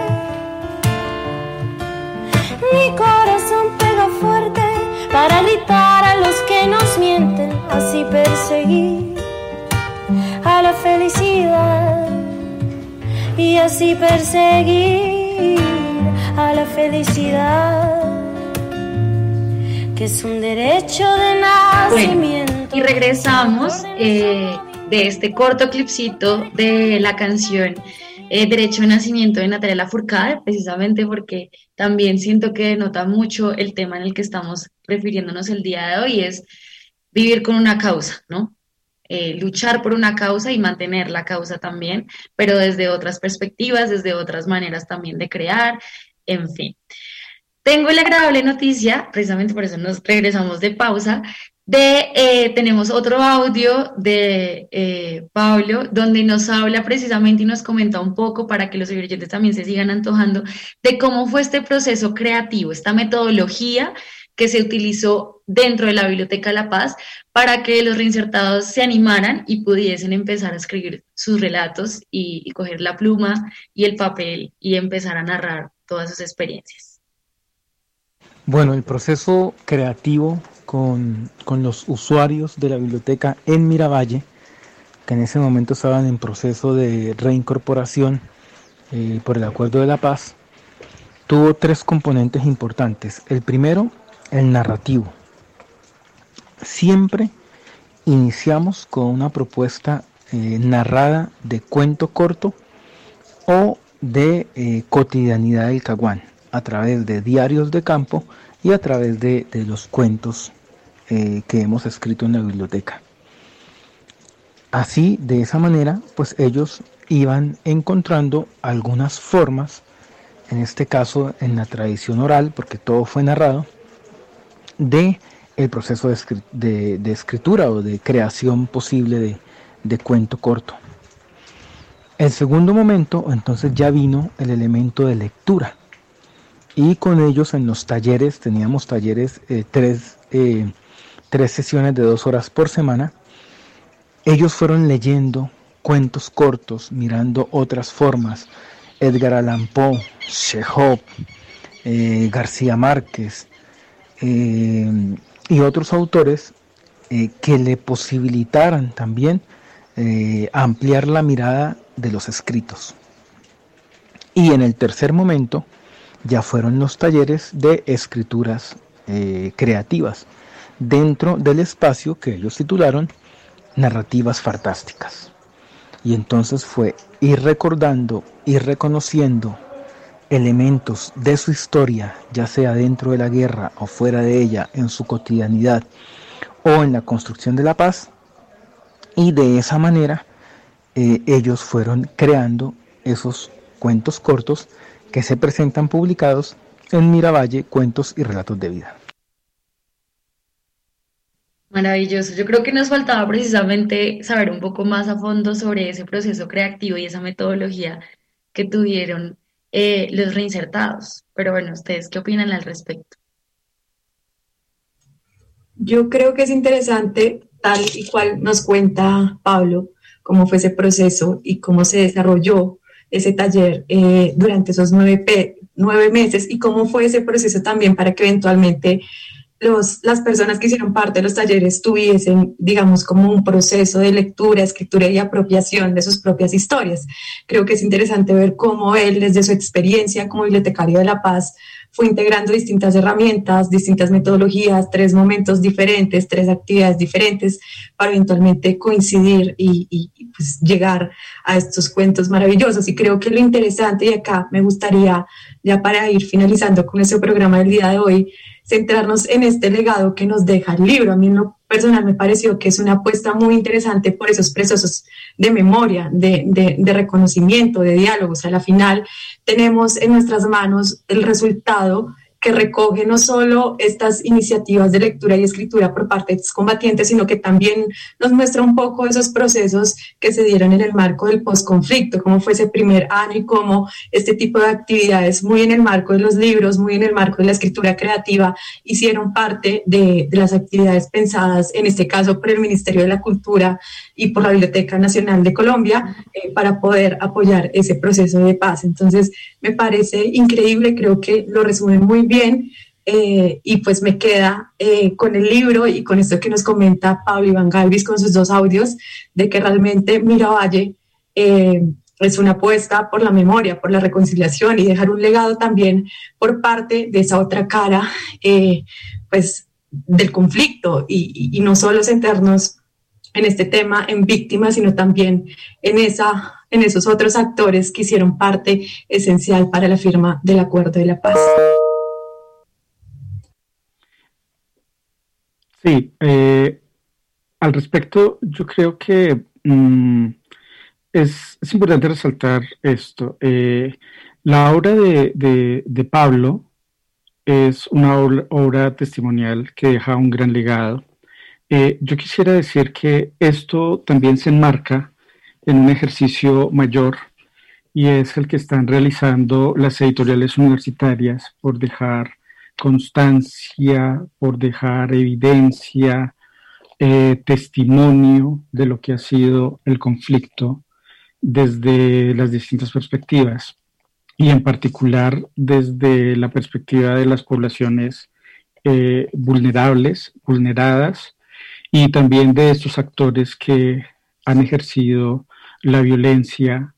Mi corazón pega fuerte para gritar a los que nos mienten, así perseguí a la felicidad y así perseguir a la felicidad, que es un derecho de nacimiento. Bueno, y regresamos de este corto clipcito de la canción Derecho de Nacimiento de Natalia Lafourcade, precisamente porque también siento que denota mucho el tema en el que estamos refiriéndonos el día de hoy, es vivir con una causa, ¿no? Luchar por una causa y mantener la causa también, pero desde otras perspectivas, desde otras maneras también de crear, en fin. Tengo la agradable noticia, precisamente por eso nos regresamos de pausa, tenemos otro audio de Pablo, donde nos habla precisamente y nos comenta un poco, para que los oyentes también se sigan antojando, de cómo fue este proceso creativo, esta metodología que se utilizó dentro de la Biblioteca La Paz para que los reinsertados se animaran y pudiesen empezar a escribir sus relatos y coger la pluma y el papel y empezar a narrar todas sus experiencias. Bueno, el proceso creativo con los usuarios de la biblioteca en Miravalle, que en ese momento estaban en proceso de reincorporación por el Acuerdo de la Paz, tuvo 3 componentes importantes. El primero, el narrativo. Siempre iniciamos con una propuesta narrada de cuento corto o de cotidianidad del Caguán, a través de diarios de campo y a través de los cuentos que hemos escrito en la biblioteca. Así, de esa manera, pues ellos iban encontrando algunas formas, en este caso en la tradición oral, porque todo fue narrado, de el proceso de escritura o de creación posible de cuento corto. El segundo momento, entonces, ya vino el elemento de lectura, y con ellos en los talleres, teníamos talleres, 3 sesiones de 2 horas por semana. Ellos fueron leyendo cuentos cortos, mirando otras formas, Edgar Allan Poe, Chekhov, García Márquez, y otros autores que le posibilitaran también ampliar la mirada de los escritos. Y en el tercer momento ya fueron los talleres de escrituras creativas, dentro del espacio que ellos titularon Narrativas Fantásticas. Y entonces fue ir recordando, ir reconociendo elementos de su historia, ya sea dentro de la guerra o fuera de ella, en su cotidianidad o en la construcción de la paz, y de esa manera ellos fueron creando esos cuentos cortos que se presentan publicados en Miravalle, Cuentos y Relatos de Vida. Maravilloso. Yo creo que nos faltaba precisamente saber un poco más a fondo sobre ese proceso creativo y esa metodología que tuvieron los reinsertados. Pero bueno, ¿ustedes qué opinan al respecto? Yo creo que es interesante, tal y cual nos cuenta Pablo, cómo fue ese proceso y cómo se desarrolló ese taller durante esos 9 meses, y cómo fue ese proceso también para que eventualmente las personas que hicieron parte de los talleres tuviesen, digamos, como un proceso de lectura, escritura y apropiación de sus propias historias. Creo que es interesante ver cómo él, desde su experiencia como bibliotecario de La Paz, fue integrando distintas herramientas, distintas metodologías, 3 momentos diferentes, 3 actividades diferentes, para eventualmente coincidir y pues llegar a estos cuentos maravillosos. Y creo que lo interesante, y acá me gustaría, ya para ir finalizando con este programa del día de hoy, centrarnos en este legado que nos deja el libro. A mí en lo personal me pareció que es una apuesta muy interesante por esos procesos de memoria, de reconocimiento, de diálogo. O sea, a la final tenemos en nuestras manos el resultado que recoge no solo estas iniciativas de lectura y escritura por parte de excombatientes, sino que también nos muestra un poco esos procesos que se dieron en el marco del posconflicto, cómo fue ese primer año y cómo este tipo de actividades, muy en el marco de los libros, muy en el marco de la escritura creativa, hicieron parte de las actividades pensadas, en este caso por el Ministerio de la Cultura y por la Biblioteca Nacional de Colombia, para poder apoyar ese proceso de paz. Entonces, me parece increíble, creo que lo resume muy bien, y pues me queda con el libro y con esto que nos comenta Pablo Iván Galvis con sus 2 audios, de que realmente Miravalle es una apuesta por la memoria, por la reconciliación, y dejar un legado también por parte de esa otra cara, pues del conflicto, y no solo centrarnos en este tema, en víctimas, sino también en esos otros actores que hicieron parte esencial para la firma del Acuerdo de la Paz. Sí, al respecto, yo creo que es importante resaltar esto. La obra de Pablo es una obra testimonial que deja un gran legado. Yo quisiera decir que esto también se enmarca en un ejercicio mayor, y es el que están realizando las editoriales universitarias por dejar constancia, por dejar evidencia, testimonio de lo que ha sido el conflicto desde las distintas perspectivas, y en particular desde la perspectiva de las poblaciones vulneradas, y también de estos actores que han ejercido la violencia,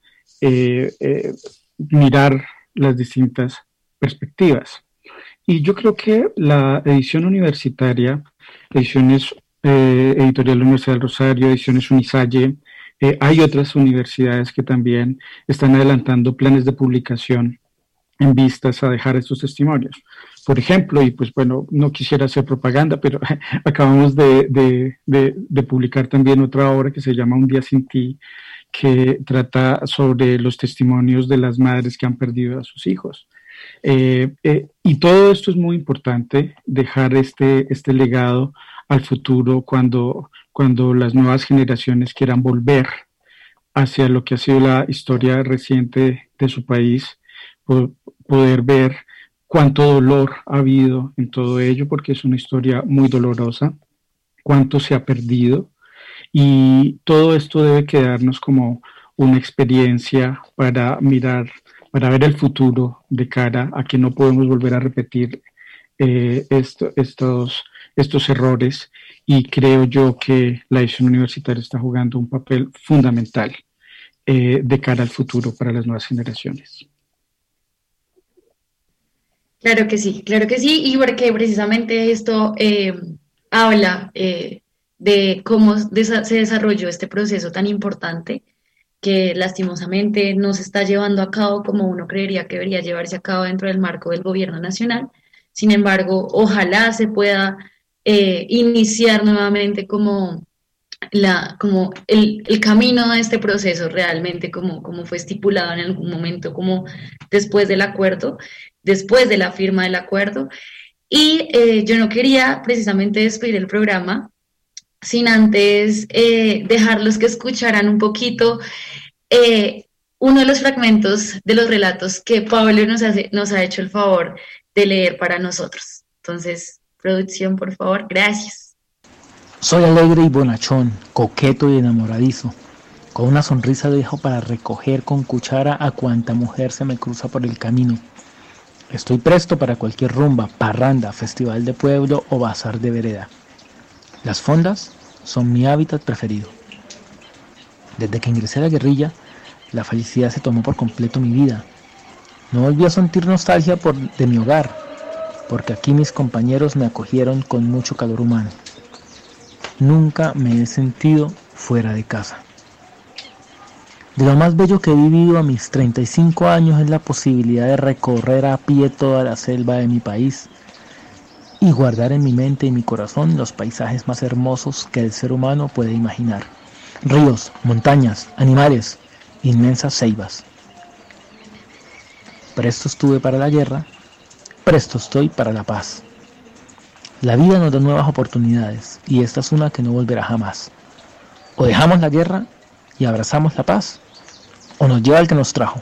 mirar las distintas perspectivas. Y yo creo que la edición universitaria, Ediciones Editorial Universidad del Rosario, Ediciones Unisalle, hay otras universidades que también están adelantando planes de publicación en vistas a dejar estos testimonios. Por ejemplo, y pues bueno, no quisiera hacer propaganda, pero acabamos de publicar también otra obra que se llama Un día sin ti, que trata sobre los testimonios de las madres que han perdido a sus hijos. Y todo esto es muy importante, dejar este legado al futuro cuando las nuevas generaciones quieran volver hacia lo que ha sido la historia reciente de su país, poder ver cuánto dolor ha habido en todo ello, porque es una historia muy dolorosa, cuánto se ha perdido, y todo esto debe quedarnos como una experiencia para mirar, para ver el futuro de cara a que no podemos volver a repetir estos errores, y creo yo que la edición universitaria está jugando un papel fundamental de cara al futuro para las nuevas generaciones. Claro que sí, y porque precisamente esto habla de cómo se desarrolló este proceso tan importante que lastimosamente no se está llevando a cabo como uno creería que debería llevarse a cabo dentro del marco del gobierno nacional. Sin embargo, ojalá se pueda iniciar nuevamente como el camino de este proceso realmente como fue estipulado en algún momento, como después del acuerdo, después de la firma del acuerdo. Y yo no quería precisamente despedir el programa sin antes dejarlos que escucharan un poquito uno de los fragmentos de los relatos que Pablo nos ha hecho el favor de leer para nosotros. Entonces, producción, por favor, gracias. Soy alegre y bonachón, coqueto y enamoradizo. Con una sonrisa dejo para recoger con cuchara a cuanta mujer se me cruza por el camino. Estoy presto para cualquier rumba, parranda, festival de pueblo o bazar de vereda. Las fondas son mi hábitat preferido. Desde que ingresé a la guerrilla, la felicidad se tomó por completo mi vida. No volví a sentir nostalgia de mi hogar, porque aquí mis compañeros me acogieron con mucho calor humano. Nunca me he sentido fuera de casa. De lo más bello que he vivido a mis 35 años es la posibilidad de recorrer a pie toda la selva de mi país y guardar en mi mente y mi corazón los paisajes más hermosos que el ser humano puede imaginar. Ríos, montañas, animales, inmensas ceibas. Presto estuve para la guerra, presto estoy para la paz. La vida nos da nuevas oportunidades y esta es una que no volverá jamás. O dejamos la guerra y abrazamos la paz, o nos lleva el que nos trajo.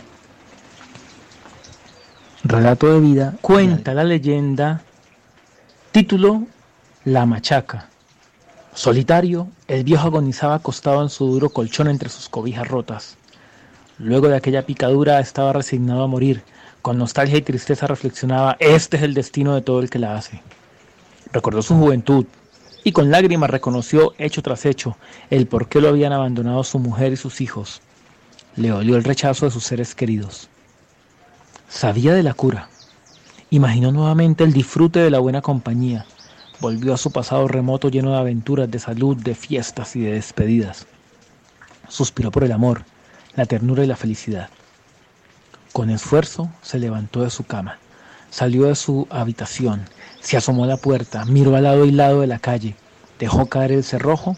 Relato de vida, cuenta la leyenda, título, La Machaca. Solitario, el viejo agonizaba acostado en su duro colchón entre sus cobijas rotas. Luego de aquella picadura estaba resignado a morir. Con nostalgia y tristeza reflexionaba, este es el destino de todo el que la hace. Recordó su juventud y con lágrimas reconoció, hecho tras hecho, el por qué lo habían abandonado su mujer y sus hijos. Le dolió el rechazo de sus seres queridos. Sabía de la cura. Imaginó nuevamente el disfrute de la buena compañía, Volvió a su pasado remoto lleno de aventuras, de salud, de fiestas y de despedidas. Suspiró por el amor, la ternura y la felicidad. Con esfuerzo se levantó de su cama, salió de su habitación, se asomó a la puerta, miró al lado y lado de la calle, dejó caer el cerrojo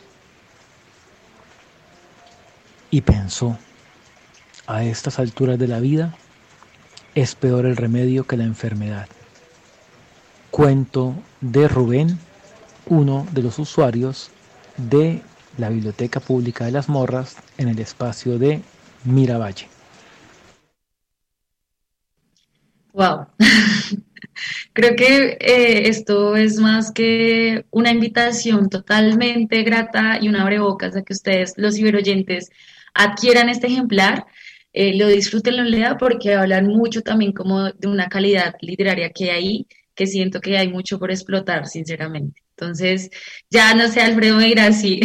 y pensó: a estas alturas de la vida es peor el remedio que la enfermedad. Cuento de Rubén, uno de los usuarios de la Biblioteca Pública de Las Morras en el espacio de Miravalle. Wow. Creo que esto es más que una invitación totalmente grata y un abrebocas a que ustedes, los ciberoyentes, adquieran este ejemplar, lo disfruten, lo lean, porque hablan mucho también como de una calidad literaria que hay ahí, que siento que hay mucho por explotar, sinceramente. Entonces, ya no sé, Alfredo me dirá sí,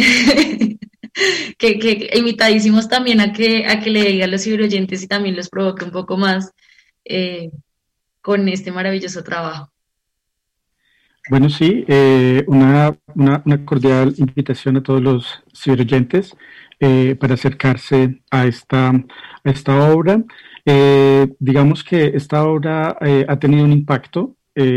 que invitadísimos también a que le digan a los ciberoyentes y también los provoque un poco más con este maravilloso trabajo. Bueno, sí, una cordial invitación a todos los ciberoyentes para acercarse a esta obra. Digamos que esta obra ha tenido un impacto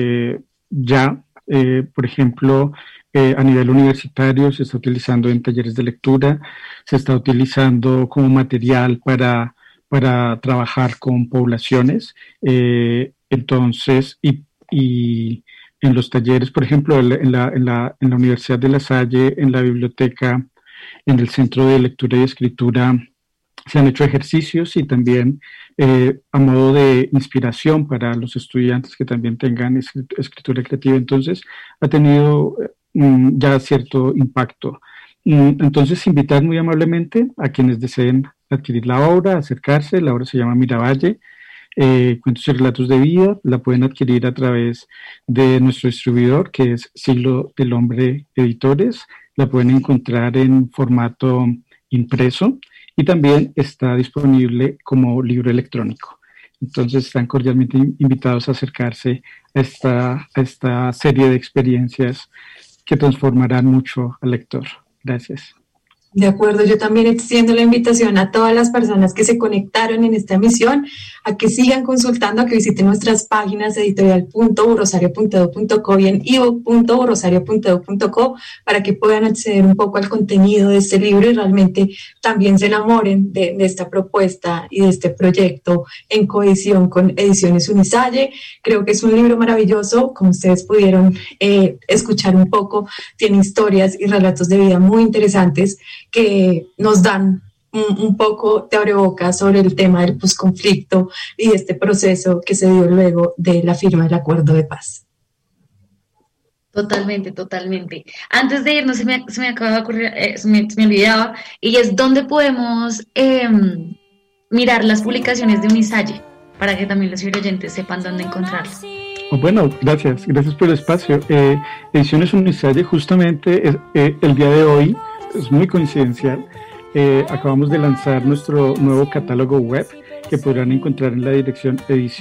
por ejemplo, a nivel universitario se está utilizando en talleres de lectura, se está utilizando como material para trabajar con poblaciones. Entonces, y en los talleres, por ejemplo, en la Universidad de La Salle, en la biblioteca, en el Centro de Lectura y Escritura, se han hecho ejercicios y también a modo de inspiración para los estudiantes que también tengan escritura creativa. Entonces, ha tenido ya cierto impacto. Entonces, invitar muy amablemente a quienes deseen adquirir la obra, acercarse. La obra se llama Miravalle, Cuentos y Relatos de Vida. La pueden adquirir a través de nuestro distribuidor, que es Siglo del Hombre Editores. La pueden encontrar en formato impreso y también está disponible como libro electrónico. Entonces están cordialmente invitados a acercarse a esta serie de experiencias que transformarán mucho al lector. Gracias. De acuerdo, yo también extiendo la invitación a todas las personas que se conectaron en esta emisión a que sigan consultando, a que visiten nuestras páginas editorial.urrosario.edu.co y en ebook.urrosario.edu.co para que puedan acceder un poco al contenido de este libro y realmente también se enamoren de esta propuesta y de este proyecto en coedición con Ediciones Unisalle. Creo que es un libro maravilloso, como ustedes pudieron escuchar un poco, tiene historias y relatos de vida muy interesantes que nos dan un poco de abrebocas sobre el tema del posconflicto y este proceso que se dio luego de la firma del acuerdo de paz. Totalmente, totalmente. Antes de irnos, se me acaba de ocurrir, se me olvidaba, y es dónde podemos mirar las publicaciones de Unisalle, para que también los oyentes sepan dónde encontrarlas. Bueno, gracias por el espacio. Ediciones Unisalle, justamente el día de hoy, es muy coincidencial, acabamos de lanzar nuestro nuevo catálogo web que podrán encontrar en la dirección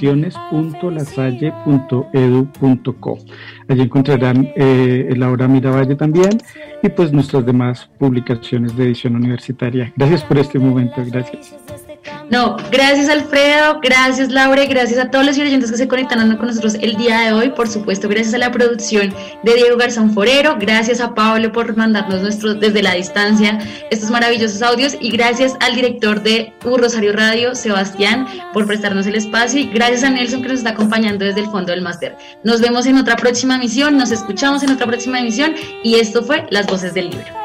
ediciones.lasalle.edu.co. Allí encontrarán la obra Miravalle también y pues nuestras demás publicaciones de edición universitaria. Gracias por este momento, gracias. No, gracias Alfredo, gracias Laura, gracias a todos los oyentes que se conectaron con nosotros el día de hoy, por supuesto gracias a la producción de Diego Garzón Forero, gracias a Pablo por mandarnos desde la distancia estos maravillosos audios y gracias al director de Rosario Radio, Sebastián, por prestarnos el espacio y gracias a Nelson que nos está acompañando desde el fondo del máster. Nos vemos en otra próxima emisión, nos escuchamos en otra próxima emisión y esto fue Las Voces del Libro.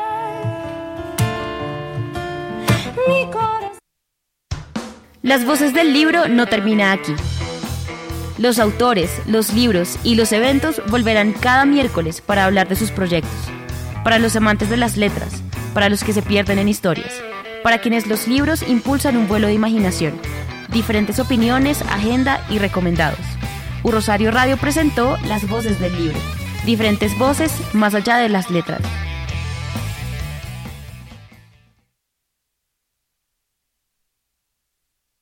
Las Voces del Libro no termina aquí. Los autores, los libros y los eventos volverán cada miércoles para hablar de sus proyectos. Para los amantes de las letras, para los que se pierden en historias, para quienes los libros impulsan un vuelo de imaginación, diferentes opiniones, agenda y recomendados. Rosario Radio presentó Las Voces del Libro. Diferentes voces más allá de las letras.